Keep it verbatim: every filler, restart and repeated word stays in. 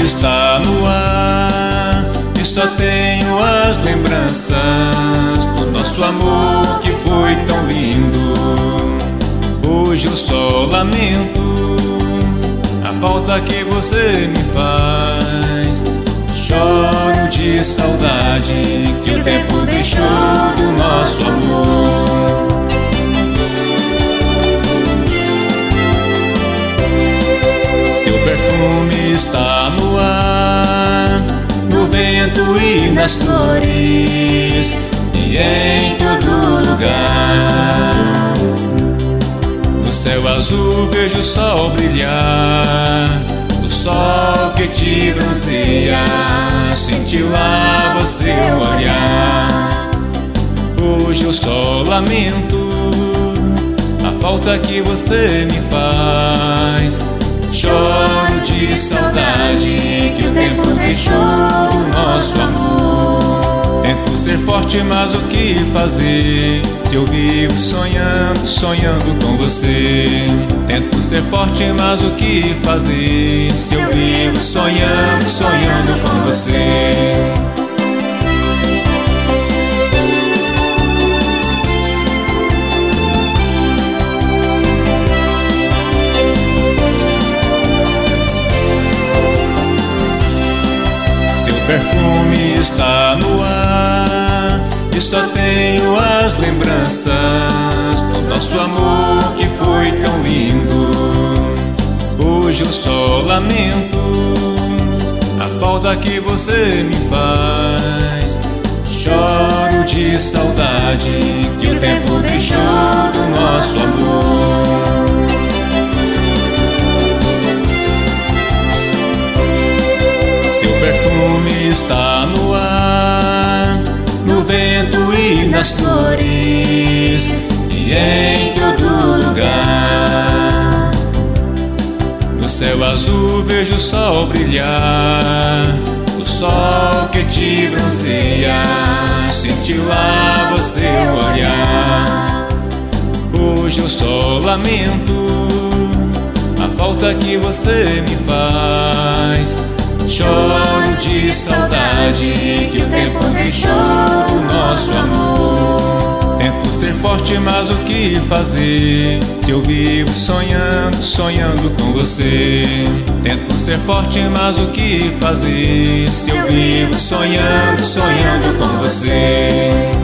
está no ar e só tenho as lembranças do nosso amor que foi tão lindo. Hoje eu só lamento a falta que você me faz. Choro de saudade que o tempo deixou do nosso amor. Seu perfume está no ar, no vento e nas flores, e em todo lugar. No céu azul vejo o sol brilhar, o sol que te bronzeia, cintilar você olhar. Hoje eu só lamento a falta que você me faz. Choro de saudade que o tempo deixou o nosso amor. Tento ser forte, mas o que fazer se eu vivo sonhando, sonhando com você? Tento ser forte, mas o que fazer se eu vivo sonhando, sonhando com você? Perfume está no ar e só tenho as lembranças do nosso amor que foi tão lindo. Hoje eu só lamento a falta que você me faz. Choro de saudade que o tempo deixou do nosso amor. Perfume está no ar, no vento e nas flores, e em todo lugar. No céu azul vejo o sol brilhar, o sol que te bronzeia, cintilar você olhar. Hoje eu só lamento a falta que você me faz. Choro de saudade que o tempo deixou o nosso amor. Tento ser forte, mas o que fazer se eu vivo sonhando, sonhando com você? Tento ser forte, mas o que fazer se eu vivo sonhando, sonhando com você?